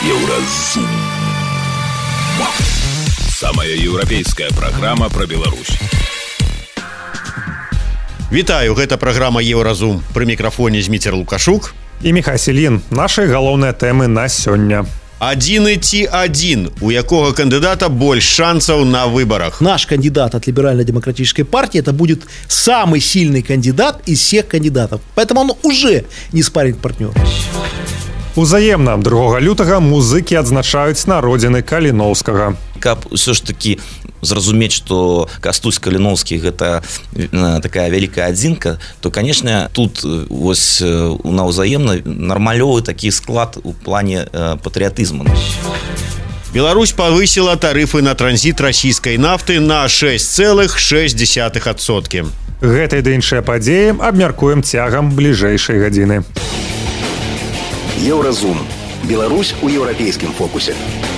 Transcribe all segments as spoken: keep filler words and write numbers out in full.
Еўразум. Самая еўрапейская праграма пра Беларусь. Вітаю, гэта праграма Еўразум. Пры мікрафоне Зміцер Лукашук і Міхай Селін. Нашы галоўныя тэмы на сёння. Адзіны ці адзін, у якога кандидата больше шансов на выборах? Наш кандидат от Либерально-демократической партии это будет самый сильный кандидат из всех кандидатов. Поэтому он уже не спарринг-партнер. Узаемна другога лютага музыкі адзначаюць народзіны Каліноўскага. Каб ўсё ж такі зразумець, што Кастусь Каліноўскі гэта такая вялікая адзінка, то, канешне, тут вось на ўзаемна нармалёвы такі склад у плане патрыятызму. Беларусь повысила тарифы на транзит российской нафты на шесть целых шесть десятых адсоткі. Гэтай ды іншыя падзеі абмяркуем цягам бліжэйшай гадзіны. Еўразум. Беларусь у еўрапейскім фокусе.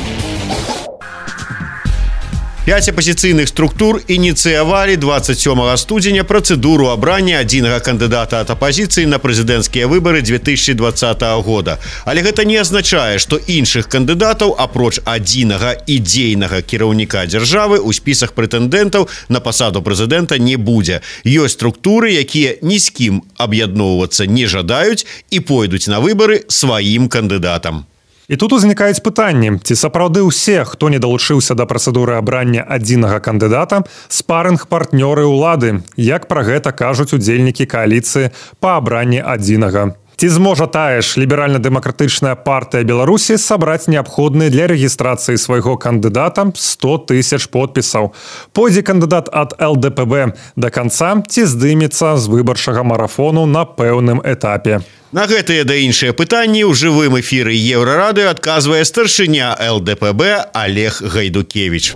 Пяць апозіцыйных структур ініцыявалі двадцать сёмага студзеня працэдуру абрання адзінага кандыдата ад апазіцыі на прэзідэнцкія выбары две тысячи двадцатого года. Але гэта не азначае, што іншых кандыдатаў, апроч адзінага ідзейнага кіраўніка дзяржавы, у спісах прэтэндэнтаў на пасаду прэзідэнта не будзе. Ёсць структуры, якія ні з кім аб'ядноўвацца не жадаюць і пойдуць на выбары сваім кандыдатам. І тут узнікаюць пытанні, ці сапраўды ўсе, хто не далучыўся да працэдуры абрання адзінага кандыдата, спарринг-партнёры ўлады, як пра гэта кажуць удзельнікі кааліцыі па абранні адзінага. Ці зможа тая ж ліберальна-дэмакратычная партыя Беларусі сабраць неабходныя для рэгістрацыі свайго кандыдата сто тысяч подпісаў? Пойдзе кандыдат ад эл дэ пэ бэ да канца, ці здымецца з выбарчага марафону на пэўным этапе? На гэтыя да іншыя пытанні ў жывым эфіры Еўрарады адказвае старшыня эл дэ пэ бэ Олег Гайдукевич.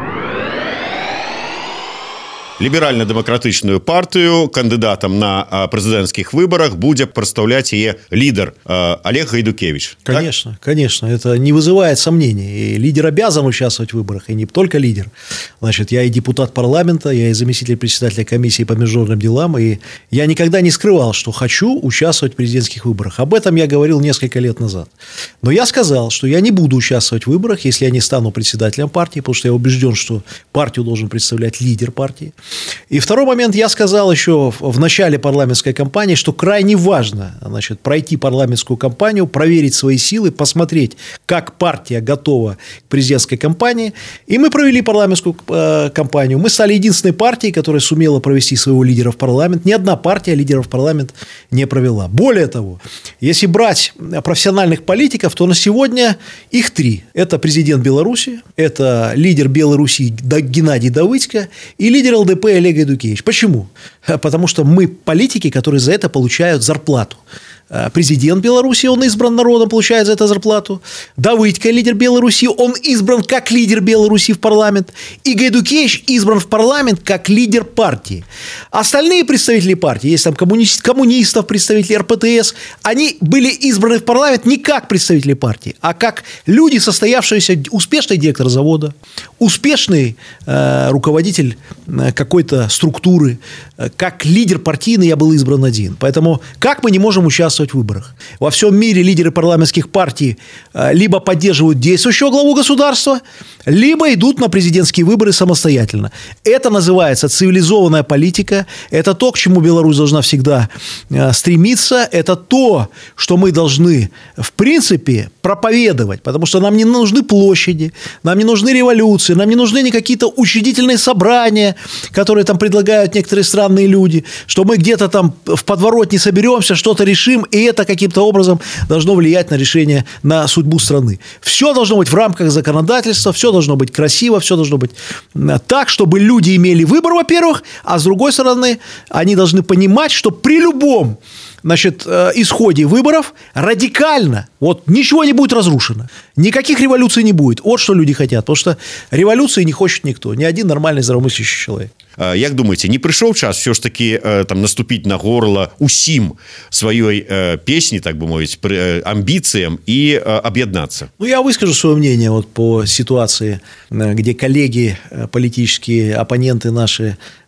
Либерально-демократичную партию кандидатом на президентских выборах будет представлять ее лидер Олег Гайдукевич. Конечно, так? Конечно, это не вызывает сомнений. И лидер обязан участвовать в выборах, и не только лидер. Значит, я и депутат парламента, я и заместитель председателя комиссии по международным делам, и я никогда не скрывал, что хочу участвовать в президентских выборах. Об этом я говорил несколько лет назад. Но я сказал, что я не буду участвовать в выборах, если я не стану председателем партии, потому что я убежден, что партию должен представлять лидер партии. И второй момент, я сказал еще в начале парламентской кампании, что крайне важно, значит, пройти парламентскую кампанию, проверить свои силы, посмотреть, как партия готова к президентской кампании. И мы провели парламентскую кампанию. Мы стали единственной партией, которая сумела провести своего лидера в парламент. Ни одна партия лидеров в парламент не провела. Более того, если брать профессиональных политиков, то на сегодня их три. Это президент Беларуси, это лидер Беларуси Геннадий Давыдько и лидер эл дэ пэ Олег Гайдукевич. Почему? Потому что мы политики, которые за это получают зарплату. Президент Беларуси, он избран народом, получает за это зарплату. Давыдько, лидер Беларуси, он избран как лидер Беларуси в парламент. И Гайдукевич избран в парламент как лидер партии. Остальные представители партии, есть там коммунист, коммунистов, представители эр пэ тэ эс, они были избраны в парламент не как представители партии, а как люди, состоявшиеся, успешный директор завода, успешный э, руководитель какой-то структуры, э, как лидер партийный я был избран один. Поэтому как мы не можем участвовать в выборах? Во всем мире лидеры парламентских партий либо поддерживают действующего главу государства, либо идут на президентские выборы самостоятельно. Это называется цивилизованная политика. Это то, к чему Беларусь должна всегда стремиться. Это то, что мы должны, в принципе, проповедовать. Потому что нам не нужны площади, нам не нужны революции, нам не нужны ни какие-то учредительные собрания, которые там предлагают некоторые странные люди, что мы где-то там в подворотне соберемся, что-то решим, и это каким-то образом должно влиять на решение, на судьбу страны. Все должно быть в рамках законодательства, все должно быть красиво, все должно быть так, чтобы люди имели выбор, во-первых, а с другой стороны, они должны понимать, что при любом, значит, исходе выборов радикально, вот ничего не будет разрушено, никаких революций не будет. Вот что люди хотят, потому что революции не хочет никто, ни один нормальный здравомыслящий человек. Як думаете, не пришел час все ж таки там наступить на горло усім своей песни, так бы мовить, амбициям и объединиться? Ну, я выскажу свое мнение вот по ситуации, где коллеги, политические оппоненты наши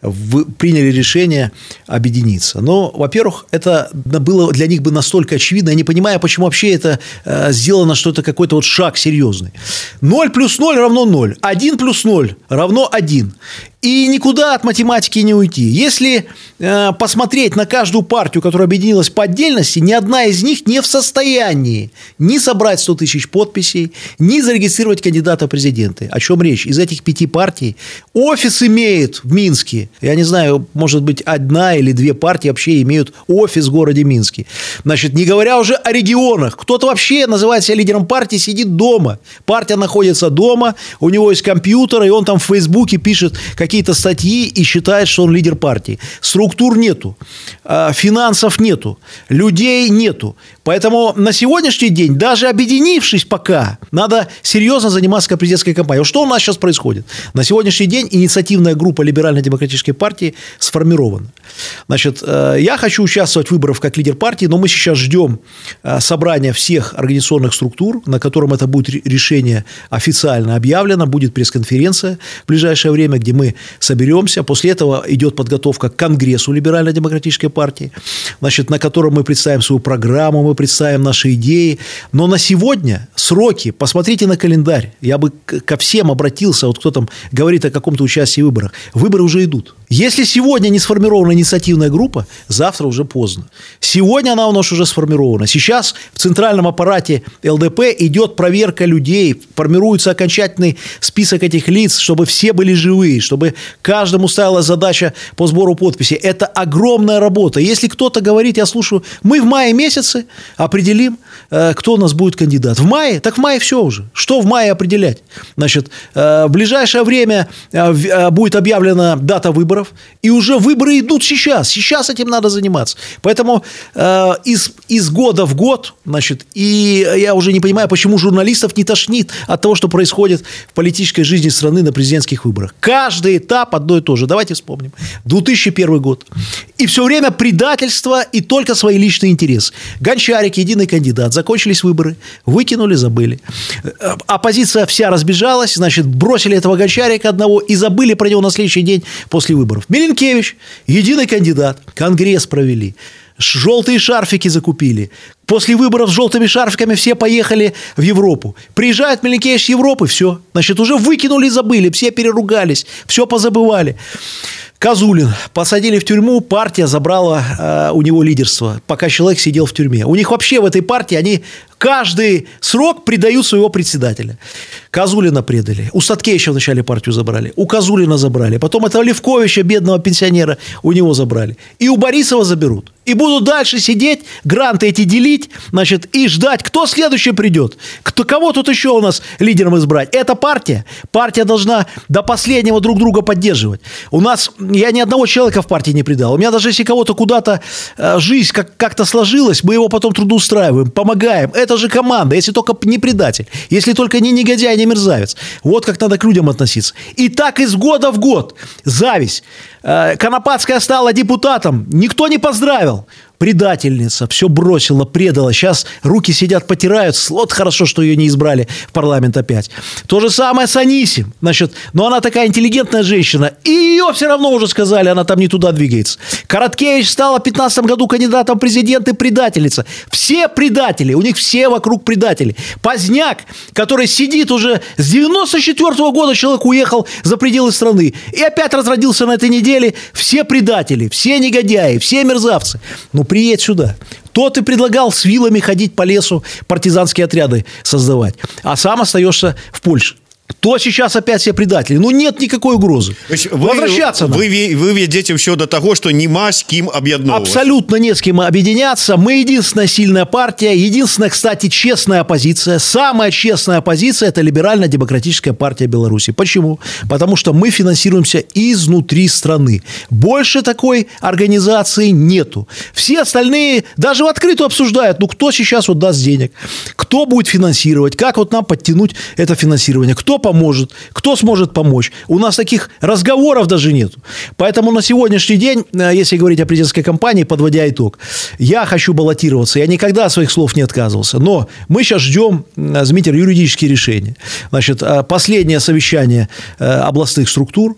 приняли решение объединиться. Но, во-первых, это было для них бы настолько очевидно, я не понимаю, почему вообще это сделано, что это какой-то вот шаг серьезный. ноль плюс ноль равно ноль. один плюс ноль равно один. И никуда от математики не уйти. Если э, посмотреть на каждую партию, которая объединилась по отдельности, ни одна из них не в состоянии ни собрать сто тысяч подписей, ни зарегистрировать кандидата в президенты. О чем речь? Из этих пяти партий офис имеет в Минске. Я не знаю, может быть, одна или две партии вообще имеют офис в городе Минске. Значит, не говоря уже о регионах. Кто-то вообще называет себя лидером партии, сидит дома. Партия находится дома, у него есть компьютер, и он там в Фейсбуке пишет какие какие-то статьи и считает, что он лидер партии. Структур нету, финансов нету, людей нету. Поэтому на сегодняшний день, даже объединившись пока, надо серьезно заниматься президентской кампанией. Что у нас сейчас происходит? На сегодняшний день инициативная группа Либерально-демократической партии сформирована. Значит, я хочу участвовать в выборах как лидер партии, но мы сейчас ждем собрания всех организационных структур, на котором это будет решение официально объявлено, будет пресс-конференция в ближайшее время, где мы соберемся. После этого идет подготовка к Конгрессу Либерально-демократической партии, значит, на котором мы представим свою программу, мы представим наши идеи. Но на сегодня сроки, посмотрите на календарь. Я бы ко всем обратился, вот кто там говорит о каком-то участии в выборах. Выборы уже идут. Если сегодня не сформирована инициативная группа, завтра уже поздно. Сегодня она у нас уже сформирована. Сейчас в центральном аппарате эл дэ пэ идет проверка людей, формируется окончательный список этих лиц, чтобы все были живые, чтобы каждому ставилась задача по сбору подписей. Это огромная работа. Если кто-то говорит, я слушаю, мы в мае месяце определим, кто у нас будет кандидат. В мае? Так в мае все уже. Что в мае определять? Значит, в ближайшее время будет объявлена дата выборов, и уже выборы идут сейчас. Сейчас этим надо заниматься. Поэтому из, из года в год, значит, и я уже не понимаю, почему журналистов не тошнит от того, что происходит в политической жизни страны на президентских выборах. Каждый этап одно и то же. Давайте вспомним. две тысячи первый год. И все время предательство и только свои личные интересы. Гончарик, единый кандидат. Закончились выборы. Выкинули, забыли. Оппозиция вся разбежалась. Значит, бросили этого Гончарика одного и забыли про него на следующий день после выборов. Миленкевич, единый кандидат. Конгресс провели. Желтые шарфики закупили. После выборов с желтыми шарфиками все поехали в Европу. Приезжает Миленкевич с Европы, все. Значит, уже выкинули, забыли, все переругались, все позабывали. Козулин посадили в тюрьму, партия забрала э, у него лидерство, пока человек сидел в тюрьме. У них вообще в этой партии они каждый срок предают своего председателя. Козулина предали. У Статкевича вначале партию забрали, у Козулина забрали. Потом этого Левковича, бедного пенсионера, у него забрали. И у Борисова заберут. И будут дальше сидеть, гранты эти делить, значит, и ждать, кто следующий придет. Кто, кого тут еще у нас лидером избрать? Это партия. Партия должна до последнего друг друга поддерживать. У нас, я ни одного человека в партии не предал. У меня даже если кого-то куда-то э, жизнь как- как-то сложилась, мы его потом трудоустраиваем, помогаем. Это же команда, если только не предатель, если только не негодяй, не мерзавец. Вот как надо к людям относиться. И так из года в год. Зависть. Э, Конопатская стала депутатом. Никто не поздравил. Предательница, все бросила, предала. Сейчас руки сидят, потирают. Вот хорошо, что ее не избрали в парламент опять. То же самое с Анисим. Значит, но она такая интеллигентная женщина. И ее все равно уже сказали, она там не туда двигается. Короткевич стала в пятнадцатом году кандидатом в президенты, предательница. Все предатели, у них все вокруг предатели. Поздняк, который сидит уже с девяносто четвёртого года, человек уехал за пределы страны. И опять разродился на этой неделе. Все предатели, все негодяи, все мерзавцы. Ну, приедь сюда. То ты предлагал с вилами ходить по лесу, партизанские отряды создавать, а сам остаешься в Польше. То сейчас опять все предатели. Ну, нет никакой угрозы. Вы, Возвращаться вы, вы, вы ведете все до того, что нема с кем объединяться. Абсолютно не с кем объединяться. Мы единственная сильная партия, единственная, кстати, честная оппозиция. Самая честная оппозиция – это Либерально-демократическая партия Беларуси. Почему? Потому что мы финансируемся изнутри страны. Больше такой организации нету. Все остальные даже в открытую обсуждают, ну, кто сейчас вот даст денег, кто будет финансировать, как вот нам подтянуть это финансирование, кто поможет, кто сможет помочь. У нас таких разговоров даже нет. Поэтому на сегодняшний день, если говорить о президентской кампании, подводя итог, я хочу баллотироваться. Я никогда от своих слов не отказывался. Но мы сейчас ждем, Дмитрий, юридические решения. Значит, последнее совещание областных структур.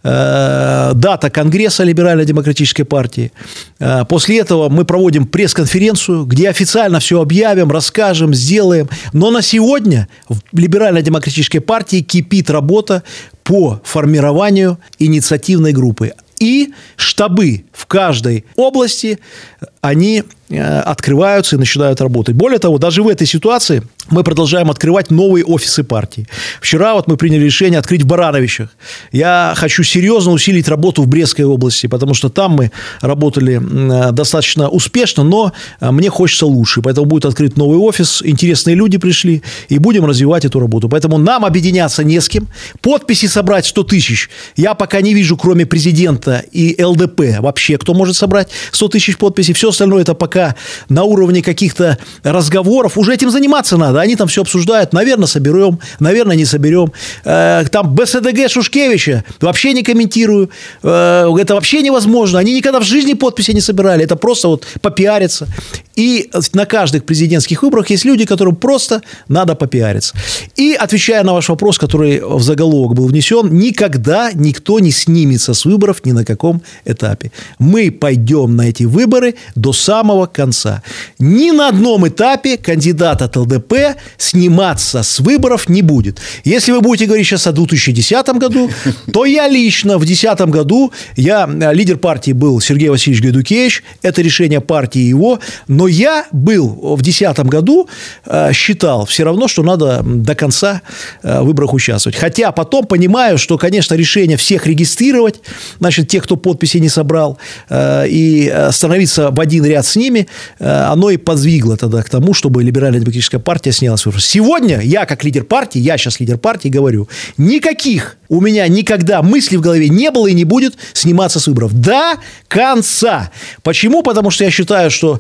э, дата Конгресса Либерально-демократической партии. Э, после этого мы проводим пресс-конференцию, где официально все объявим, расскажем, сделаем. Но на сегодня в Либерально-демократической партии кипит работа по формированию инициативной группы. И штабы в каждой области, они открываются и начинают работать. Более того, даже в этой ситуации мы продолжаем открывать новые офисы партии. Вчера вот мы приняли решение открыть в Барановичах. Я хочу серьезно усилить работу в Брестской области, потому что там мы работали достаточно успешно, но мне хочется лучше. Поэтому будет открыт новый офис, интересные люди пришли, и будем развивать эту работу. Поэтому нам объединяться не с кем. Подписи собрать сто тысяч я пока не вижу, кроме президента и эл дэ пэ, вообще кто может собрать сто тысяч подписей. Все остальное это пока на уровне каких-то разговоров. Уже этим заниматься надо. Они там все обсуждают. Наверное, соберем, наверное, не соберем. Там бэ эс дэ гэ Шушкевича вообще не комментирую. Это вообще невозможно. Они никогда в жизни подписи не собирали. Это просто вот попиариться. И на каждых президентских выборах есть люди, которым просто надо попиариться. И отвечая на ваш вопрос, который в заголовок был внесен, никогда никто не снимется с выборов ни на каком этапе. Мы пойдем на эти выборы до самого конца. Ни на одном этапе кандидат от эл дэ пэ сниматься с выборов не будет. Если вы будете говорить сейчас о две тысячи десятом году, то я лично в две тысячи десятом году, я, лидер партии был Сергей Васильевич Гайдукевич, это решение партии его, но я был в две тысячи десятом году, считал все равно, что надо до конца в выборах участвовать. Хотя потом понимаю, что, конечно, решение всех регистрировать, значит, тех, кто подписи не собрал, и становиться в один ряд с ними, оно и подвигло тогда к тому, чтобы Либерально-демократическая партия снялась. Сегодня я, как лидер партии, я сейчас лидер партии, говорю, никаких у меня никогда мыслей в голове не было и не будет сниматься с выборов. До конца. Почему? Потому что я считаю, что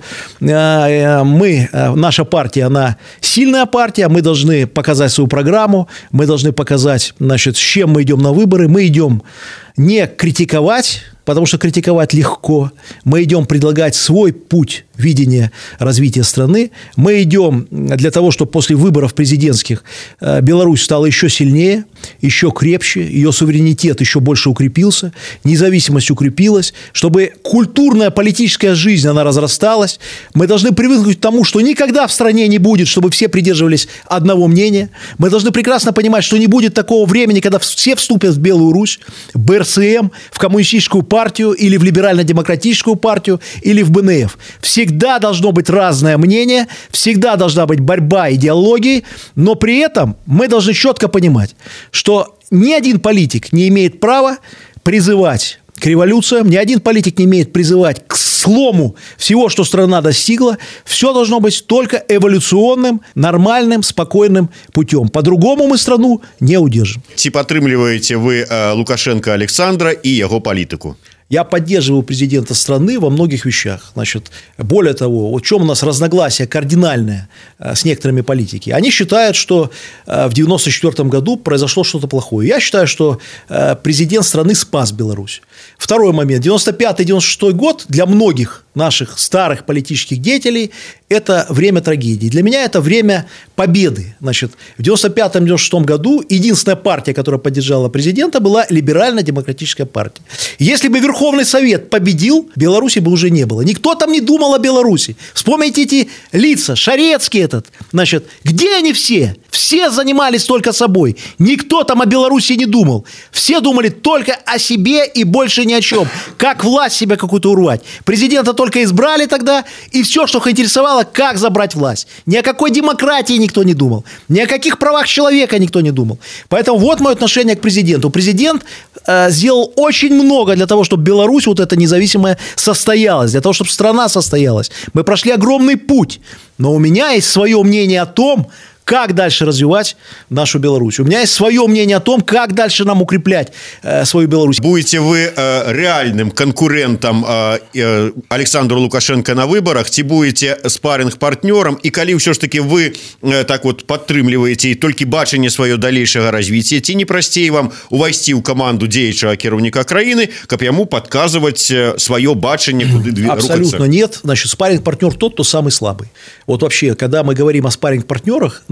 мы, наша партия, она сильная партия, мы должны показать свою программу, мы должны показать, значит, с чем мы идем на выборы. Мы идем не критиковать, потому что критиковать легко. Мы идем предлагать свой путь видения развития страны. Мы идем для того, чтобы после выборов президентских Беларусь стала еще сильнее, еще крепче, ее суверенитет еще больше укрепился, независимость укрепилась, чтобы культурная политическая жизнь, она разрасталась. Мы должны привыкнуть к тому, что никогда в стране не будет, чтобы все придерживались одного мнения. Мы должны прекрасно понимать, что не будет такого времени, когда все вступят в Белую Русь, в бэ эр цэ эм, в коммунистическую партию или в либерально-демократическую партию или в бэ эн эф. Всегда должно быть разное мнение, всегда должна быть борьба идеологии, но при этом мы должны четко понимать, что ни один политик не имеет права призывать к революциям, ни один политик не имеет призывать к слому всего, что страна достигла. Все должно быть только эволюционным, нормальным, спокойным путем. По-другому мы страну не удержим. Ці падтрымліваеце вы Лукашенко Александра и его политику? Я поддерживаю президента страны во многих вещах. Значит, более того, в чем у нас разногласие кардинальное с некоторыми политики. Они считают, что в девяносто четвёртом году произошло что-то плохое. Я считаю, что президент страны спас Беларусь. Второй момент. девяносто пятый — девяносто шестой год для многих наших старых политических деятелей – это время трагедии. Для меня это время победы. Значит, в девяносто пятом — девяносто шестом году единственная партия, которая поддержала президента, была Либерально-демократическая партия. Если бы Верховный Совет победил, Беларуси бы уже не было. Никто там не думал о Беларуси. Вспомните эти лица. Шарецкий этот. Значит, где они все? Все занимались только собой. Никто там о Беларуси не думал. Все думали только о себе и больше ни о чем. Как власть себя какую-то урвать. Президента только избрали тогда, и все, что их интересовало, как забрать власть. Ни о какой демократии никто не думал. Ни о каких правах человека никто не думал. Поэтому вот мое отношение к президенту. Президент э, сделал очень много для того, чтобы Беларусь вот эта независимая состоялась, для того, чтобы страна состоялась. Мы прошли огромный путь. Но у меня есть свое мнение о том, как дальше развивать нашу Беларусь. У меня есть свое мнение о том, как дальше нам укреплять э, свою Беларусь. Будете вы э, реальным конкурентом э, э, Александру Лукашенко на выборах, ці будете спарринг-партнером, и калі ўсё ж таки вы э, так вот падтрымліваеце толькі бачанне сваё далейшага развіцця, ці не прасцей вам увайсці ў каманду дзеячага кіраўніка краіны, каб яму падказваць сваё бачанне, куды рухацца? Абсолютно нет. Значит, спарринг-партнер тот, кто самый слабый. Вот вообще, когда мы говорим о спарринг-партнерах,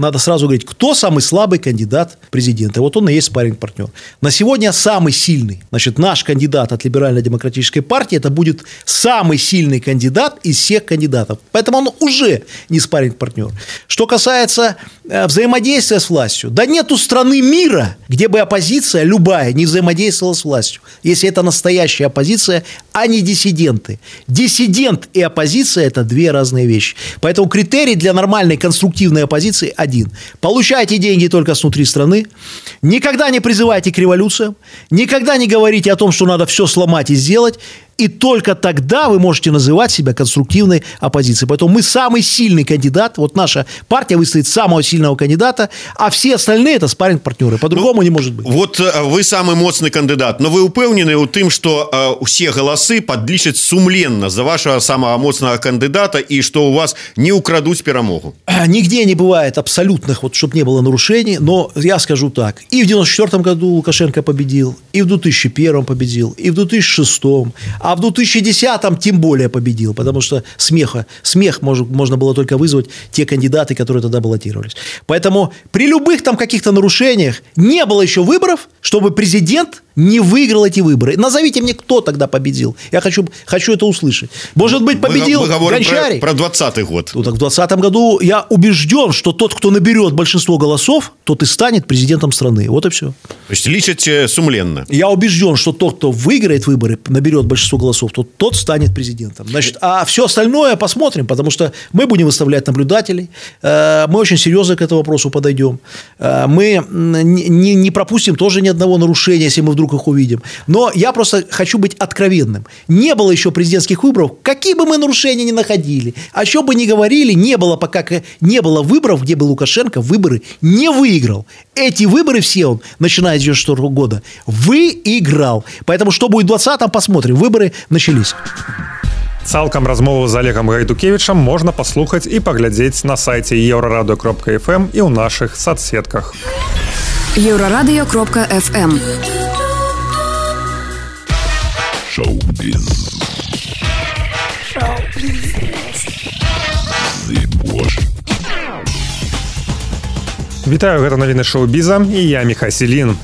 надо сразу говорить, кто самый слабый кандидат в президенты. Вот он и есть спарринг-партнер. На сегодня самый сильный. Значит, наш кандидат от либерально-демократической партии, это будет самый сильный кандидат из всех кандидатов. Поэтому он уже не спарринг-партнер. Что касается э, взаимодействия с властью. Да нету страны мира, где бы оппозиция любая не взаимодействовала с властью. Если это настоящая оппозиция, а не диссиденты. Диссидент и оппозиция – это две разные вещи. Поэтому критерий для нормальной конструктивной оппозиции один. Получайте деньги только снутри страны, никогда не призывайте к революциям, никогда не говорите о том, что надо все сломать и сделать, и только тогда вы можете называть себя конструктивной оппозицией. Поэтому мы самый сильный кандидат, вот наша партия выставит самого сильного кандидата, а все остальные – это спарринг-партнеры. По-другому ну, не может быть. Вот вы самый моцный кандидат, но вы упэўнены ў тым, што э, усе галасы падлічаць сумленна за вашего самого моцнага кандидата и что у вас не украдуць перамогу. Нигде не бывает абсолютных, вот, чтобы не было нарушений, но я скажу так. И в девяносто четвёртом году Лукашенко победил, и в две тысячи первом победил, и в две тысячи шестом, а в две тысячи десятом тем более победил, потому что смеха, смех может, можно было только вызвать те кандидаты, которые тогда баллотировались. Поэтому при любых там каких-то нарушениях не было еще выборов, чтобы президент не выиграл эти выборы. Назовите мне, кто тогда победил. Я хочу, хочу это услышать. Может быть, победил Гончарик? Про, про двадцатый год. Ну, так в двадцатом году я убежден, что тот, кто наберет большинство голосов, тот и станет президентом страны. Вот и все. То есть личить сумленно. Я убежден, что тот, кто выиграет выборы, наберет большинство голосов, тот, тот станет президентом. Значит, а все остальное посмотрим, потому что мы будем выставлять наблюдателей. Мы очень серьезно к этому вопросу подойдем. Мы не, не пропустим тоже ни одного нарушения, если мы вдруг их увидим. Но я просто хочу быть откровенным. Не было еще президентских выборов, какие бы мы нарушения ни находили, о чем бы ни говорили, не было пока не было выборов, где бы Лукашенко выборы не выиграл. Эти выборы все он, начиная с две тысячи четвёртого года, выиграл. Поэтому что будет в двадцатом, посмотрим. Выборы начались. Цалкам размову з Олегам Гайдукевічам можна паслухаць і паглядзець на сайце еўрарадыё кропка эф эм і ў нашых соцсетках. еўрарадыё кропка эф эм. Шоу-біз. Вітаю, гэта навіны шоу-біза і я Міхай Селін.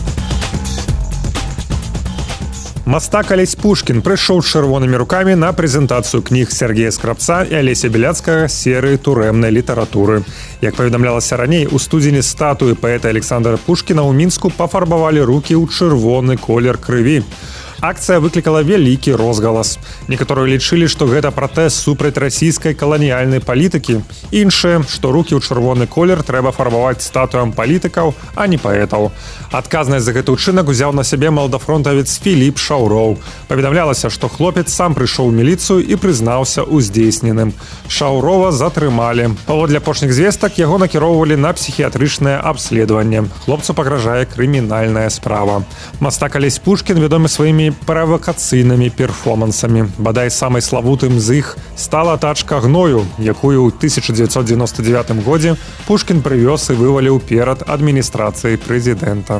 Мастак Алесь Пушкін прыйшоў з чырвонымі рукамі на прэзентацыю кніг Сергея Скрабца і Алеся Беляцкага серыі турэмнай літаратуры. Як паведамлялася раней, у студзені статуі паэта Александра Пушкіна ў Мінску пафарбавалі рукі ў чырвоны колер крыві. Акцыя выклікала вялікі розгалас. Некаторыя лічылі, што гэта пратэст супраць расійскай каланіяльнай палітыкі. Іншыя, што рукі ў чырвоны колер трэба фарбаваць статуям палітыкаў, а не паэтаў. Адказнасць за гэты ўчынак узяў на сябе маладафронтавец Філіп Шаўроў. Паведамлялася, што хлопец сам прыйшоў у міліцыю і прызнаўся ў здзейсненым. Шаўрова затрымалі. Паводле апошніх звестак яго накіроўвалі на псіхіятрычнае абследаванне. Хлопцу пагражае крымінальная справа. Мастак Алесь Пушкін вядомы сваімі правакацыйнымі перформансамі. Бадай самай славутым з іх стала тачка гною, якую ў тысяча дзевяцьсот дзевяносто девятым годзе Пушкін прывёз і вываліў перад адміністрацыяй прэзідэнта.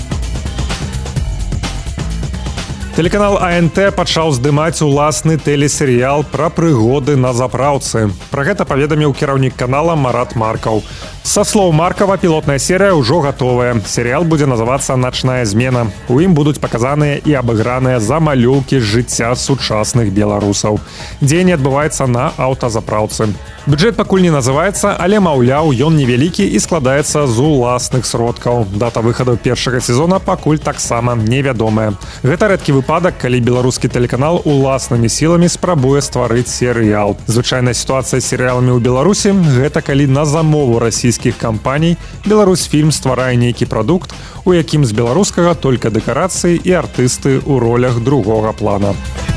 Тэлеканал а эн тэ пачаў здымаць уласны тэлесерыял пра прыгоды на запраўцы. Пра гэта паведаміў кіраўнік канала Марат Маркаў. Са слоў Маркава, пілотная серыя ўжо гатовая. Серыял будзе называцца «Начная змена». У ім будуць паказаныя і абыграныя замалёўкі з жыцця сучасных беларусаў. Дзеянне адбываецца на аўтазапраўцы. Бюджэт пакуль не называецца, але, маўляў, ён невялікі і складаецца з уласных сродкаў. Дата выхаду першага сезона пакуль таксама невядомая. Гэта рэдкі выпадак, калі беларускі тэлеканал уласнымі сіламі спрабуе стварыць серыял. Звычайная сітуацыя з серыяламі ў Беларусі – гэта калі на замову расійскіх кампаній Беларусьфільм стварае нейкі прадукт, у якім з беларускага толькі дэкарацыі і артысты ў ролях другога плана.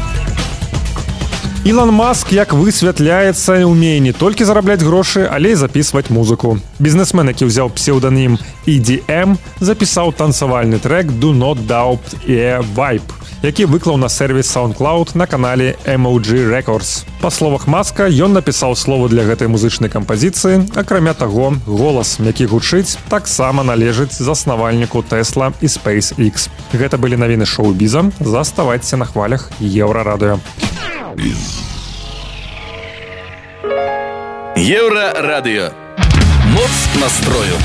Ілон Маск, як высвятляецца, умее не толькі зарабляць грошы, але і запісваць музыку. Бізнесмен, які ўзяў псеўданім і ді эм, запісаў танцавальны трэк «Do Not Doubt a Vibe», які выклаў на сервіс SoundCloud на канале эм о джі Records. Па словах Маска, ён напісаў словы для гэтай музычнай кампазіцыі, акрамя таго, голас, які гучыць, таксама належыць заснавальніку Tesla і SpaceX. Гэта былі навіны шоу-біза. Заставайцеся на хвалях Еўрарадыё. Еўрарадыё. Моц настрою.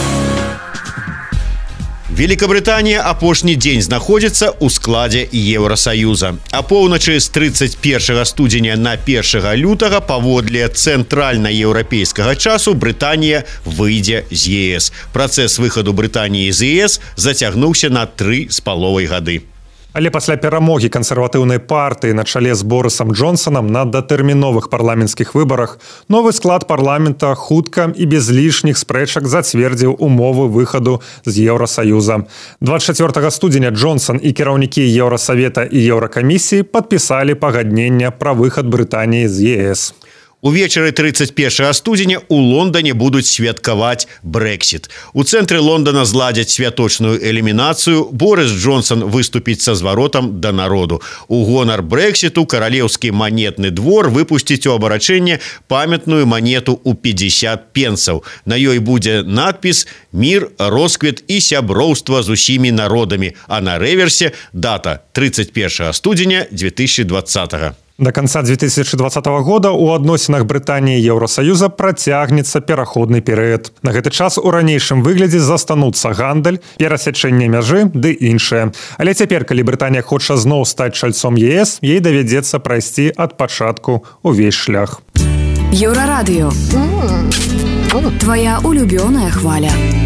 Великабрытанія апошні дзень знаходзіцца ў складзе Еўрасаюза. А поўначы з тридцать первого студзеня на первого лютага паводле цэнтральна-еўрапейскага часу Брытанія выйдзе з ЕС. Працэс выхаду Брытаніі з ЕС зацягнуўся на тры з паловай гады. Але пасля перамогі кансерватыўнай партыі на чале з Борысам Джонсонам на датэрміновых парламенцкіх выбарах новы склад парламента хутка і без лішніх спрэчак зацвердзіў умовы выхаду з Еўрасаюза. двадцать четвёртого студзеня Джонсон і кіраўнікі Еўрасавета і Еўракамісіі падпісалі пагаднення пра выхад Брытаніі з ЕС. Увечары тридцать первого студзеня у Лондоне будуць святкаваць Брэксіт. У цэнтры Лондона зладзяць святочную элімінацыю. Борыс Джонсон выступіць са зваротам да народу. У гонар Брэксіту каралеўскі манетны двор выпусціць у абарачэнне памятную манету ў пятьдесят пенсаў. На ёй будзе надпіс «Мір, росквіт і сяброўства з усімі народамі», а на рэверсе дата тридцать первого студзеня две тысячи двадцатого. До конца две тысячи двадцатого года у адносінах Брытаніі і Еўрасаюза працягнецца пераходны перыяд. На гэты час у ранейшым выглядзе застануцца гандаль, перасячэнне мяжы ды іншае. Але цяпер, калі Брытанія хоча зноў стаць чальцом ЕС, ей давядзецца прайсці ад пачатку увесь шлях. Еўрарадыё. Твоя улюбёная хваля.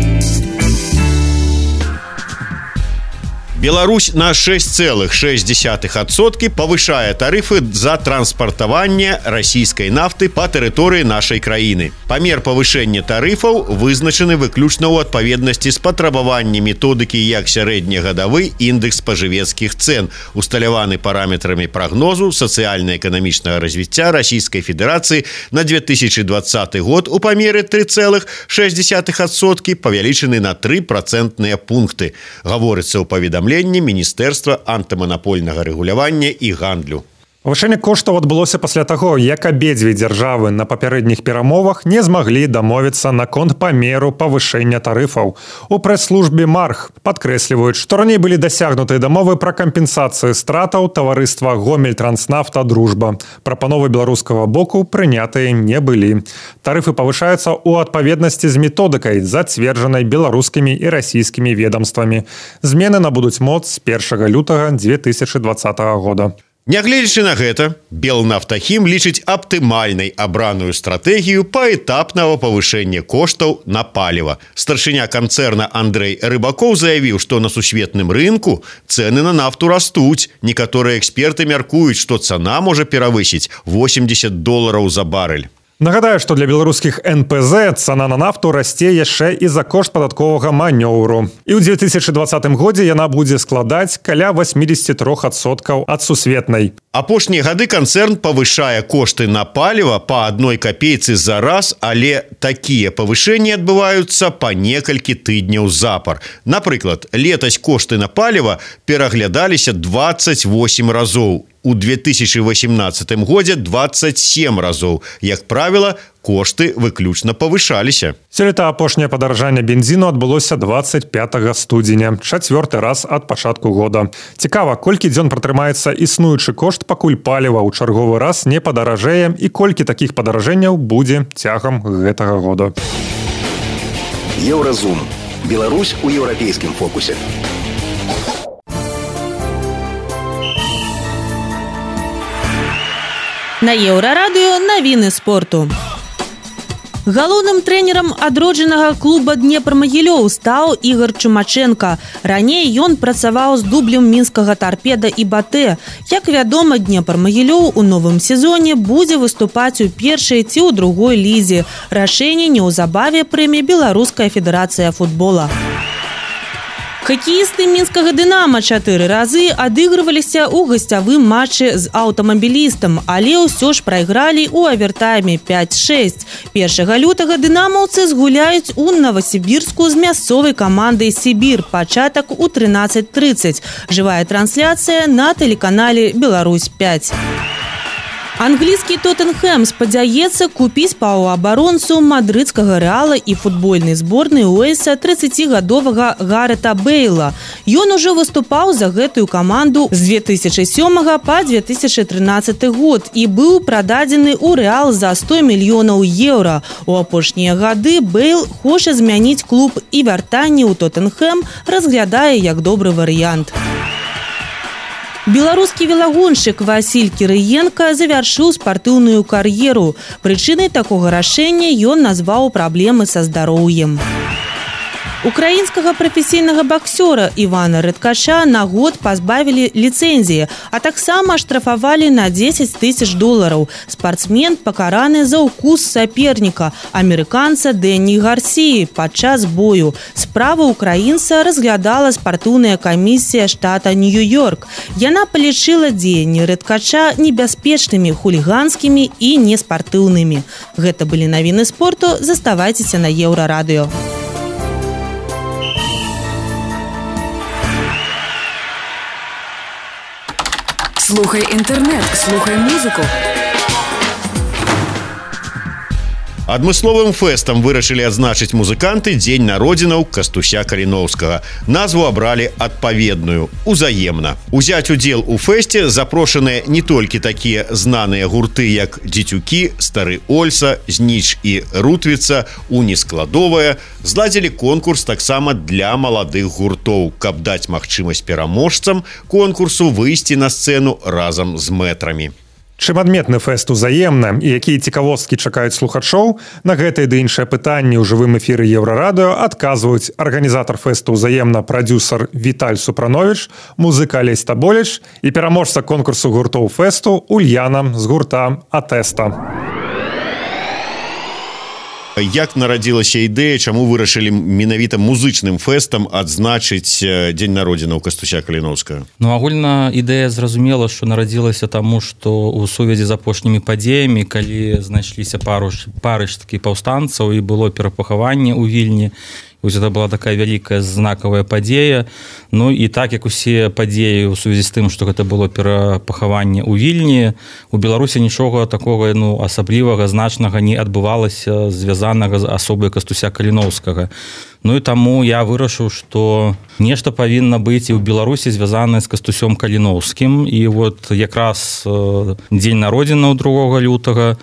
Беларусь на шесть целых шесть десятых адсотка павышае тарыфы за транспартаванне расійскай нафты па тэрыторыі нашай краіны. Памер павышэння тарыфаў вызначаны выключна ў адпаведнасці з патрабаваннем методыкі як сярэднегадавы індэкс спажывецкіх цэн, усталяваны параметрамі прагнозу сацыяльна-эканамічнага развіцця Расійскай Федэрацыі на две тысячи двадцаты год у памеры три целых шесть десятых адсотка павялічаны на три працэнтныя пункты. Гаворыцца ў паведамленні Міністэрства антыманапольнага рэгулявання і гандлю. Павышэнне коштаў адбылося пасля таго, як абедзве дзяржавы на папярэдніх перамовах не змаглі дамовіцца наконт памеру павышэння тарыфаў. У прэс-службе Марх падкрэсліваюць, што раней былі дасягнутыя дамовы пра кампенсацыю стратаў таварыства Гомельтранснафта «Дружба». Прапановы беларускага боку прынятыя не былі. Тарыфы павышаюцца ў адпаведнасці з методыкай, зацверджанай беларускімі і расійскімі ведамствамі. Змены набудуць моц з першага лютага две тысячи двадцатого года. Нягледзячы на гэта, Белнафтахім лічыць аптымальнай абраную стратэгію паэтапнага павышэння коштаў на паліва. Старшыня канцэрна Андрэй Рыбакоў заявіў, што на сусветным рынку цэны на нафту растуць. Некаторыя эксперты мяркуюць, што цана можа перавысіць восемьдесят долараў за барэль. Нагадаю, што для беларускіх эн пэ зэ цана на нафту расце яшчэ і за кошт падатковага манёўру. І ў две тысячи двадцатым годзе яна будзе складаць каля восемьдесят три адсотка ад сусветнай. Апошнія гады канцэрн павышае кошты на паліва па адной капейцы за раз, але такія павышэнні адбываюцца па некалькі тыдняў запар. Напрыклад, летась кошты на паліва пераглядаліся двадцать восемь разоў. У две тысячи восемнадцатым годзе двадцать семь разоў. Як правіла, кошты выключна павышаліся. Сёлета апошняе падаражанне бензіну адбылося двадцать пятого студзеня, чацвёрты раз ад пачатку года. Цікава, колькі дзён пратрымаецца існуючы кошт, пакуль паліва ў чарговы раз не падаражэе і колькі такіх падаражэнняў будзе цягам гэтага года. Еўразум. Беларусь у еўрапейскім фокусе. На Еўрарадыё навіны спорту. Галоўным трэнерам адроджанага клуба Днепр-Магілёў стаў Ігор Чумаченко. Раней ён працаваў з дублем мінскага Тарпеда і Батэ. Як вядома, Днепр-Магілёў у новым сезоне будзе выступаць у першай ці ў другой лізе. Рашэнне неўзабаве прыме Беларуская федэрацыя футбола. Хакеісты мінскага «Дынама» чатыры разы адыгрываліся ў гасцявым матчы з аўтамабілістам, але ўсё ж прайгралі ў авертайме пять шесть. першага лютага дынамаўцы згуляюць у Новасібірску з мясцовай камандай «Сібір». Пачатак у тринадцать тридцать. Жывая трансляцыя на тэлеканале «Беларусь пять». Англійскі Тоттенхэм спадзяецца купіць паўабаронцу мадрыдскага Рэала і футбольнай зборнай Уэльса трыццацігадовага Гарэта Бейла. Ён ужо выступаў за гэтую каманду з две тысячы сёмага па две тысячы трынаццаты год і быў прададзены ў Рэал за сто мільёнаў еўра. У апошнія гады Бейл хоча змяніць клуб і вяртанне ў Тоттенхэм разглядае як добры варыянт. Беларускі велагоншчык Васіль Кірыенка завяршыў спартыўную кар'еру. Прычынай такога рашэння ён назваў праблемы са здароўем. Украінскага прафесійнага баксёра Івана Рэдкача на год пазбавілі ліцэнзіі, а таксама штрафавалі на дзесяць тысяч долараў. Спартсмен пакараны за ўкус саперніка, амерыканца Дэнні Гарсіі падчас бою. Справу украінца разглядала спартыўная камісія штата Нью-Йорк. Яна палічыла дзеянні Рэдкача небяспечнымі, хуліганскімі і неспартыўнымі. Гэта былі навіны спорту. Заставайцеся на Еўрарадыё. Слухай інтэрнэт, слухай музыку. Адмысловым фэстам вырашылі адзначыць музыканты дзень народзінаў Кастуся Каліноўскага. Назву абралі адпаведную – «Узаемна». Узяць удзел у фэсце запрошаныя не толькі такія знаныя гурты, як «Дзецюкі», «Стары Ольса», «Зніч» і «Рутвіца», «Уні Складовая». Зладзілі конкурс таксама для маладых гуртоў, каб даць магчымасць пераможцам конкурсу выйсці на сцэну разам з мэтрамі. Чым адметны фэст «Узаемна» і якія цікавосткі чакаюць слухачоў, на гэтае ды іншае пытанне ў жывым эфіры Еўрарадыё адказваюць арганізатар фэсту «Узаемна» прадзюсар Віталь Супранович, музыка Алесь Таболіч і пераможца конкурсу гуртоў фэсту Ульяна з гурта «Атэста». Як нарадзілася ідэя, чаму вырашылі менавіта музычным фэстам адзначыць дзень народзінаў Кастуся Каліноўскага? Ну, агульна ідэя зразумела, што нарадзілася таму, што ў сувязі з апошнімі падзеямі, калі знайшліся парышчыкі паўстанцаў і было перапахаванне ў Вільні, вось это была такая вялікая знакавая падзея. Ну і так як усе падзеі ў сувязі з тым, што гэта было перапахаванне ў Вільні, у Беларусі нічога такога ну, асаблівага, значнага не адбывалася, звязанага з асобай Кастуся Каліноўскага. Ну і таму я вырашыў, што нешта павінна быць і ў Беларусі звязанае з Кастусём Каліноўскім. І вот якраз дзень народзінаў другога лютага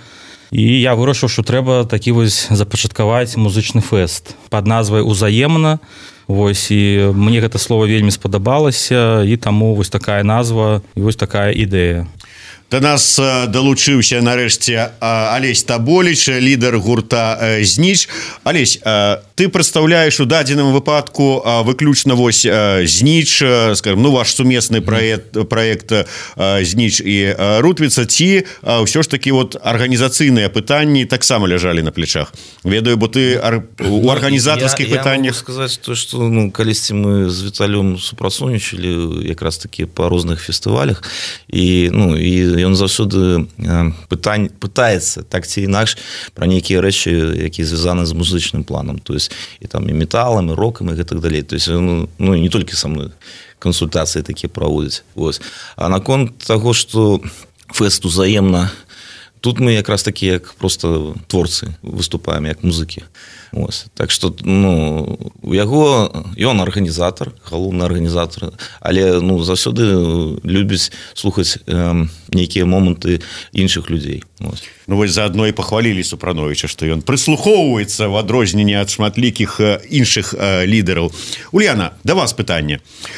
і я вырашыў, што трэба такі вось запачаткаваць музычны фэст пад назвай «Узаемна». Вось, і мне гэта слова вельмі спадабалася, і таму вось такая назва і вось такая ідэя. Да нас далучыўся нарэшце Алесь Таболіч, лідар гурта «Зніч». Алесь, ты прадстаўляеш у дадзеным выпадку выключна вось «Зніч», скажем, ну ваш сумесны праект, праект «Зніч» і «Рутвіца», ці ўсё ж такі вот арганізацыйныя пытанні таксама ляжалі на плечах? Ведаю, бо ты у арганізатарскіх я, пытаннях... Я могу сказаць, то, што ну, калісьці мы з Віталём супрацоўнічалі якраз такі па розных фестывалях, і, ну, і ён заўсёды пытань, пытаецца так ці інакш пра нейкія рэчы, якія звязаны з музычным планам, то есть і там і металам, і рокам, і гэтак далей. То есть ну, ну не толькі са мной кансультацыі такія праводзяць. Вось. А наконт таго, што фэст «Узаемна», тут мы якраз такі як просто творцы выступаем, як музыкі. Ось. Так што ну, у яго ён арганізатар, галоўны арганізатар, але ну, заўсёды любіць слухаць э, нейкія моманты іншых людзей. Ось. Ну вось заадно і пахвалілі Супрановіча, што ён прыслухоўваецца в адрозненне ад шматлікіх іншых э, лідараў. Ульяна, да вас пытанне.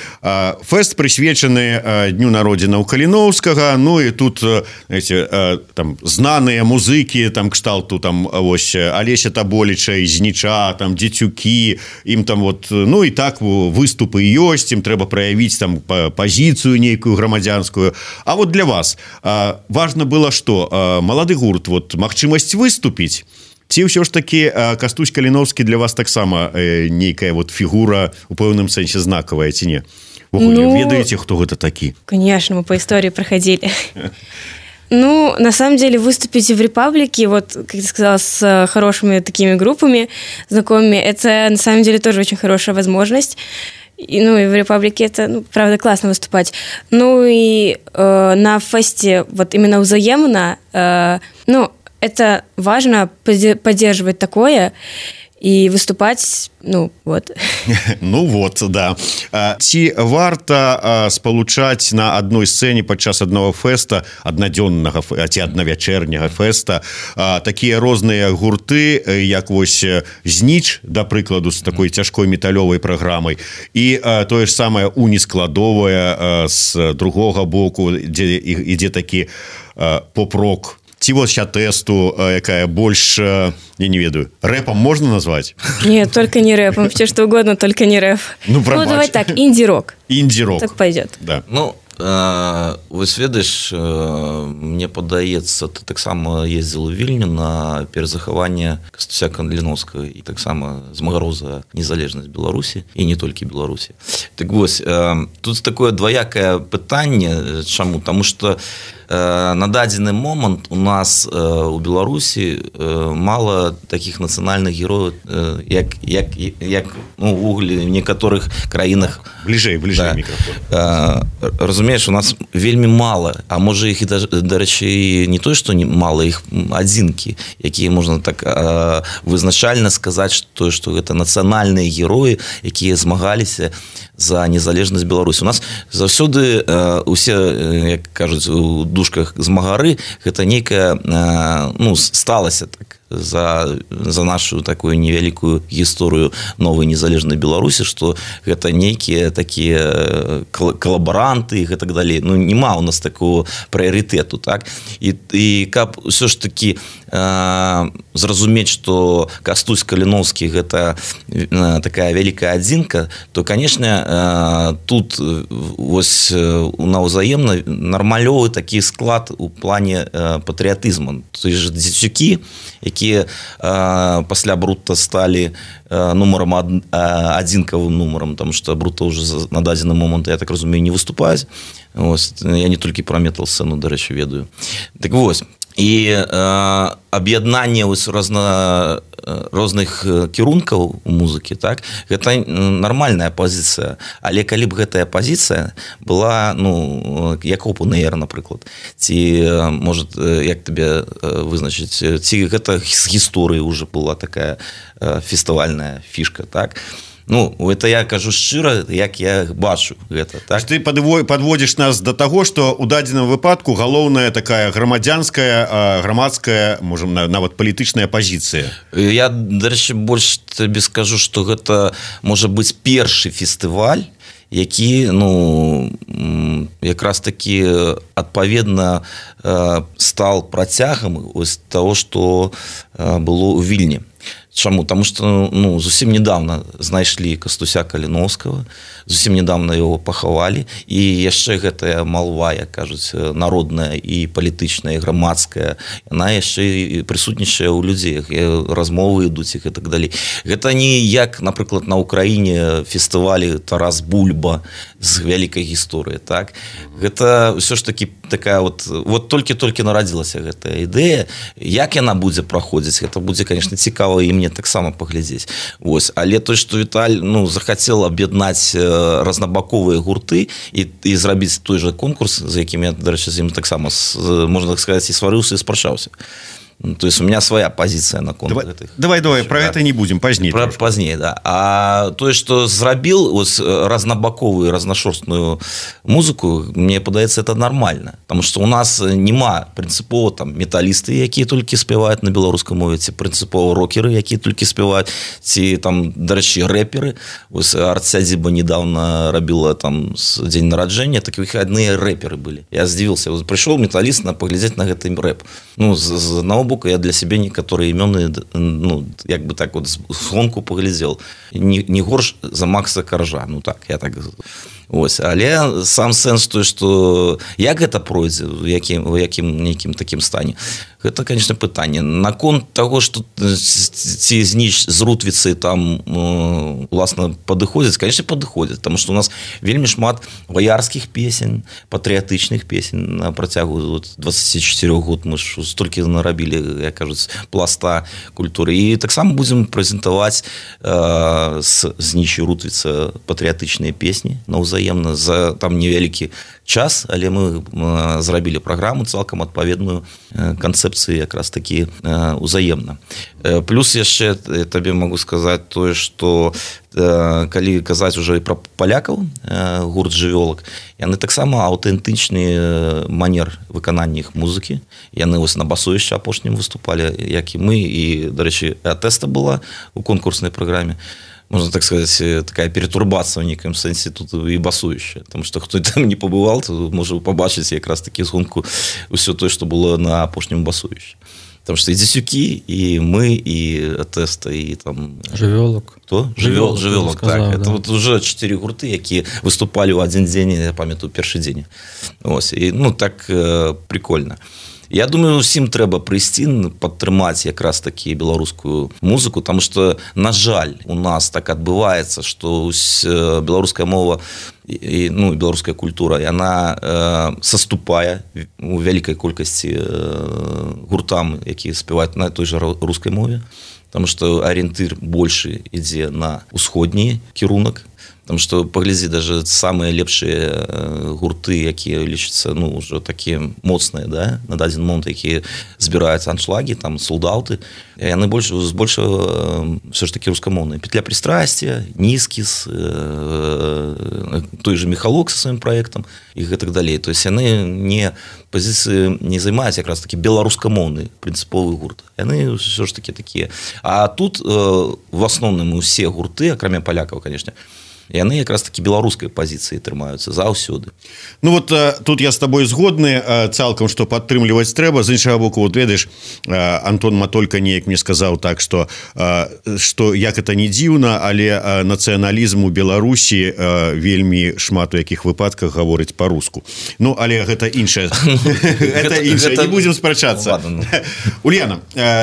Э, фэст прысвечаны э, дню народзінаў Каліноўскага, ну і тут знаете, э, там знаныя музыкі, там кшталту там вось Алеся Таболіча і Зніча, там дзецюкі, ім там вот, ну і так выступы ёсць, ім трэба праявіць там пазіцыю нейкую грамадзянскую. А вот для вас э, важна было што? Э, малады гурт, вот магчымасць выступіць, ці ўсё ж такі Кастусь Каліноўскі для вас таксама э, нейкая вот фігура у пэўным сэнсе знакавая, ці не? Вы ну, ведаеце, хто гэта такі? Конечно, мы по истории проходили. Ну, на самом деле, выступить в Репаблике, вот, как ты сказала, с хорошими такими группами знакомыми, это, на самом деле, тоже очень хорошая возможность. И, ну, и в «Репаблике» это, ну, правда, классно выступать. Ну, и э, на фесте вот именно взаимно, э, ну, это важно поддерживать такое и выступать, ну, вот. Ну, вот, да. Ці варта спалучаць на адной сцэне падчас аднаго фэста, аднадзённага ці аднавячэрняга фэста, такія розныя гурты, як вось «Зніч», да прыкладу, з такой цяжкой металёвай праграмай, і тое ж самае «Уніскладовае» з другога боку, дзе ідзе такі поп-рок. Ці вот ща тесту, якая больш, я не ведаю, рэпом можно назвать? Нет, только не рэпом, все что угодно, только не рэп. Ну, ну давай так, инди-рок. Инди-рок. Так пойдет. Да. Ну, э, вось ведаеш, э, мне падаецца, ты таксама ездзіл у Вільню на перазахаванне Кастуся Кандліноўскага і таксама змагароў за незалежнасць Беларусі і не толькі Беларусі. Так вось, э, тут такое двоякае пытанне, чаму? Таму што на дадзены момант у нас у Беларусі мало таких нацыянальных герояў, як, як, як ну, в угле в некаторых краінах. Бліжэй, бліжэй да. Мікрафон. Разумееш, у нас вельмі мало, а можа іх і, дарэчы, не то, што не мало, іх адзінкі, якія можна так вызначальна сказаць, што, што гэта нацыянальныя героі, якія змагаліся за незалежнасць Беларусі. У нас заўсёды усе, як кажуць, у дужках змагары, гэта нейкая, ну, сталася так за, за нашу такую невялікую гісторыю новай незалежнай Беларусі, што гэта нейкія такія калабаранты і так далей. Ну, нема у нас такого прыярытэту, так? І, і каб ўсё ж такі э, зразумець, што Кастусь Каліноўскі гэта э, такая вялікая адзінка, то, канешне, э, тут вось наўзаемна нармалёвы такі склад у плане э, патрыятызму. То есть дзецюкі, якія э, пасля Брута сталі э, нумарам ад, э, адзінкавым нумарам, тому што Брута ўжо на дадзены момант, я так разумею, не выступаюць. Ось, я не толькі пра метал-сцэну, дарэчы, ведаю. Так вось. І э, аб'яднанне розна, розных кірункаў у музыкі, так, гэта нармальная пазіцыя. Але калі б гэтая пазіцыя была, ну, як Open Air, напрыклад, ці, можа, як табе вызначыць, ці гэта з гісторыі ўжо была такая фестывальная фішка, так. Ну, это я кажу шчыра, як я бачу гэта, так? Ты падводзіш нас да таго, што ў дадзеным выпадку галоўная такая грамадзянская, грамадская, можам, нават палітычная пазіцыя. Я, дарэчы, больш табе скажу, што гэта можа быць першы фестываль, які, ну, якраз такі адпаведна стал працягам ось таго, што было ў Вільні. Чаму? Таму што, ну, зусім недавно знайшлі Кастуся Каліноўскага, зусім недавно яго пахавалі, і яшчэ гэтая малва, як кажуць, народная і палітычная, і грамадская, яна яшчэ і прысутнічае ў людзей, размовы ідуць і так далей. Гэта не як, напрыклад, на Украіне фестывалі Тарас Бульба з вялікай гісторыі, так? Гэта ўсё ж такі такая вот, вот толькі-толькі нарадзілася гэтая ідэя. Як яна будзе праходзіць? Гэта будзе, конечно, цікава і мне таксама паглядзець. Вось. Але той, што Віталь, ну, захацеў аб'яднаць разнабаковыя гурты і, і зрабіць той жа конкурс, за якім я, дарэчы, з ім таксама, можна так сказаць, і сварыўся, і спрачаўся. То есть у меня своя позиция на конт давай, гэтых. Давай, давай, про да. это не будем, позднее. Про, позднее, да. А то, что зрабіл вот, разнабаковую, разношерстную музыку, мне падаецца, это нормально. Потому что у нас нема принципова там металлисты, якія толькі спяваюць на беларускай мове, ці принципова рокеры, якія толькі спяваюць, ці там, дарэчы, рэперы. Вось Артсядзіба недавно рабіла там дзень нараджэння, так выходные рэперы былі. Я здзівіўся. Прыйшоў металліст на паглядзець на гэты рэп. Ну, з, з одного боку я для сябе некаторыя імёны, ну, як бы так вот звонку паглядзеў. Не, не горш за Макса Каржа, ну так, я так Ось, але сам сэнс той, што як гэта пройдзе, у якім, у якім нейкім такім стане, гэта, конечно, пытанне. Наконт таго, што ці зніч з рутвіцы там уласна падыходзяць, конечно, падыходзяць, потому што у нас вельмі шмат ваярскіх песень, патрыятычных песень на працягу вот, двадцать четыре год мы ж столькі нарабілі, як кажуць, пласта культуры. І таксама будзем прэзентаваць э, з знічі рутвіца патрыятычныя песні на ўзаемна за там невялікі час, але мы э, зрабілі праграму цалкам адпаведную э, канцэпцыі якраз такі э, узаемна. Э, плюс яшчэ табе могу сказаць тое, што э, калі казаць уже пра палякаў, э, гурт «Жывёлак», яны таксама аўтэнтычны манер выканання іх музыкі. Яны вось на басовішчы апошнім выступалі, як і мы, і, дарэчы, атэста была у конкурснай праграме. Можно так сказать, такая перетурбация в неком сенсе тут и басующая. Потому что кто там не побывал, то может побачить как раз таки згонку все то, что было на апошнім басующем. Потому что и Дзисюки, и мы, и Атэста, и там... Жывёлак. Кто? Жывёлак, Жывёлак, так. Да. Это вот уже четыре гурты, якія выступали в один день, я памятаю, першы день. Ось. И, ну, так э, прикольно. Я думаю, усім трэба прыйсці, падтрымаць якраз такі беларускую музыку, таму што, на жаль, у нас так адбываецца, што беларуская мова і ну, беларуская культура, яна э, саступае у вялікай колькасці э, гуртам, якія спяваюць на той жа рускай мове, таму што арыентыр большы ідзе на ўсходні кірунак. Потому что, поглядзи, даже самые лепшие гурты, якія лічацца, ну, уже такие моцныя, да, на дадзен момент, якія збіраюць аншлаги, там, солдаты, яны больше, больше все ж таки рускамоўныя. Петля пристрастия, Нискис, э, той же Михалок со своим проектом и так далее. То есть яны не позиции не займаюць якраз таки беларускамоўны прынцыповы гурт. Яны все ж таки такие. А тут э, в основном усе гурты, акрамя палякаў, конечно, яны якраз такі беларускай пазіцыі трымаюцца заўсёды. Ну вот тут я з табой згодны цалкам, што падтрымліваць трэба. З іншага боку, вот ведаеш, Антон Матолька неяк мне сказаў так, што што як это не дзіўна, але нацыяналізм у Беларусі вельмі шмат у якіх выпадках гаворыць па-руску. Ну, але гэта іншае. Гэта іншае, не будзем спрачацца. Ульяна,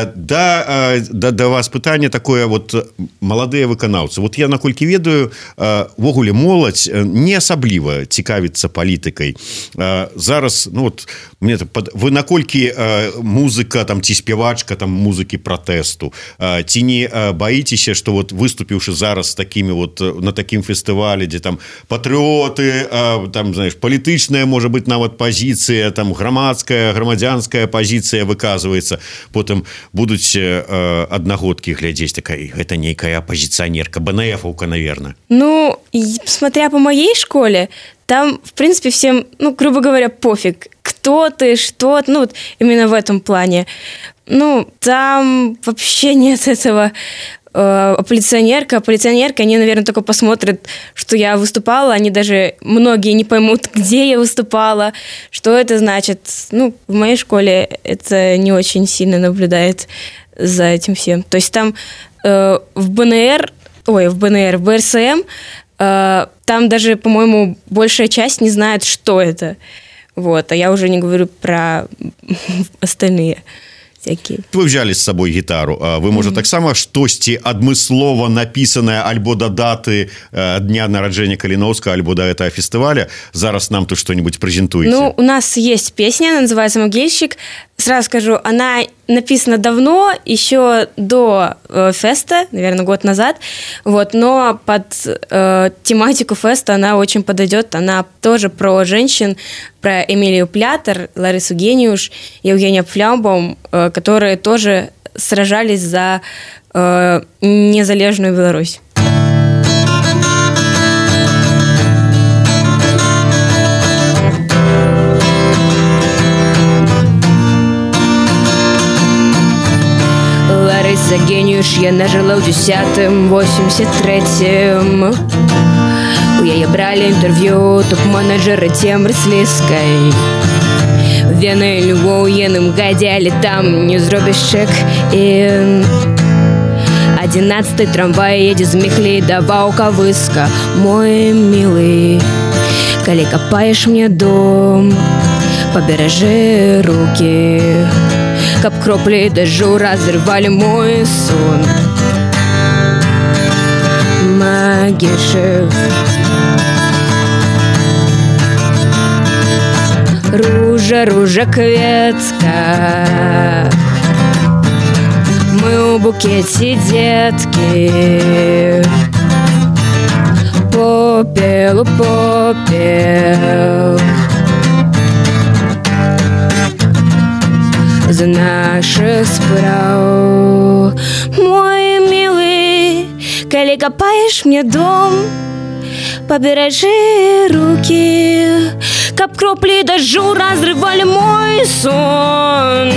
да да вас пытанне такое, вот маладыя выканаўцы. Вот я наколькі ведаю, ввогуле моладзь не асабліва цікавіцца палітыкай. Зараз, ну вот, мне вы наколькі музыка там ці спявачка там музыкі пратэсту, ці не баіцеся, што вот выступіўшы зараз такімі вот на такім фестывале, дзе там патрыоты, там, знаеш, палітычная, можа быць, нават пазіцыя, там грамадская, грамадзянская пазіцыя выказваецца, потым будуць аднагодкі глядзець, такая, гэта нейкая апозіцыянерка, БНФ-аўка, наверное. Ну, смотря по моей школе, там, в принципе, всем, ну, грубо говоря, пофиг, кто ты, что ты, ну, вот именно в этом плане. Ну, там вообще нет этого э, оппозиционерка. Оппозиционерка, они, наверное, только посмотрят, что я выступала, они даже, многие не поймут, где я выступала, что это значит. Ну, в моей школе это не очень сильно наблюдает за этим всем. То есть там э, в БНР Ой, в БНР, в БРСМ, э, там даже, по-моему, большая часть не знает, что это. Вот, а я уже не говорю про остальные всякие. Вы взяли с собой гитару. Вы, может, mm-hmm. таксама штосьці адмыслова написанное альбо до даты э, дня народжения Калиновского, альбо до этого фестиваля, зараз нам тут что-нибудь презентуете? Ну, у нас есть песня, она называется «Могильщик». Сразу скажу, она написана давно, еще до э, феста, наверное, год назад, вот, но под э, тематику феста она очень подойдет. Она тоже про женщин, про Эмилию Плятер, Ларису Гениуш, Евгения Пфляумбаум, э, которые тоже сражались за э, незалежную Беларусь. Лариса Гениуш, яна жила ў дзесятым восемьдесят третьем. У яе бралі інтэрв'ю топ-менеджера Цемры Слізкай. Вены любоў яным гадзялі, там не зробіш чек-ін. Одиннадцатый трамвай едет с Михли до Ваўкавыска. Мой милый, коли копаешь мне дом, побережи руки, как кропли дождю разрывали мой сон. Магишек, ружа, ружа, кветка, мы у букете детки. Попел, попел за наших справ. Мой милый, коли копаешь мне дом, побережи руки, как кропли дождю разрывали мой сон.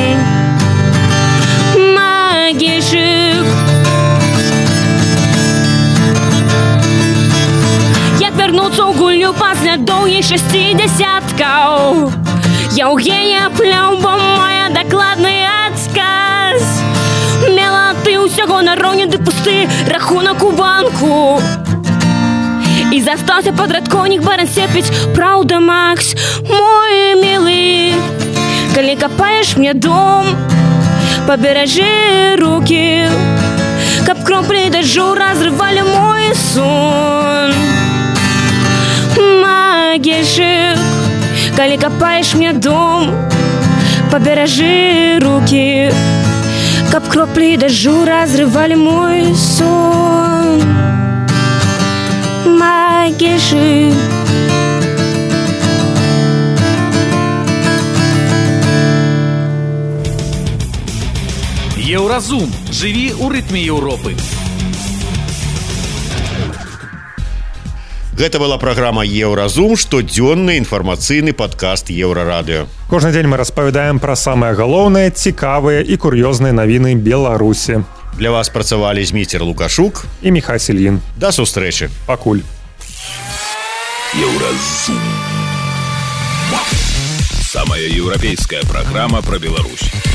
Магишек, як вернуться у гулю пасля довгих шестидесятков. Я у гения пляў, бо моя дакладны адсказ. Мела ты усяго нароўні ды пусты рахунак у банку. І застаўся падрадкоўнік барансепіць. Праўда, Макс, мой милый, калі копаешь мне дом, побережи руки, как кропли дождю разрывали мой сон. Магишек, коли копаешь мне дом, побережи руки, как кропли дождю разрывали мой сон. Магишек. Еўразум. Жыві ў рытме Еўропы. Гэта была праграма «Еўразум», штодзённы інфармацыйны падкаст Еўрарадыё. Кожны дзень мы распавядаем пра самыя галоўныя, цікавыя і кур'ёзныя навіны Беларусі. Для вас працавалі Зміцер Лукашук і Міхась Ільін. Да сустрэчы. Пакуль. Еўразум. Самая еўрапейская праграма пра Беларусь.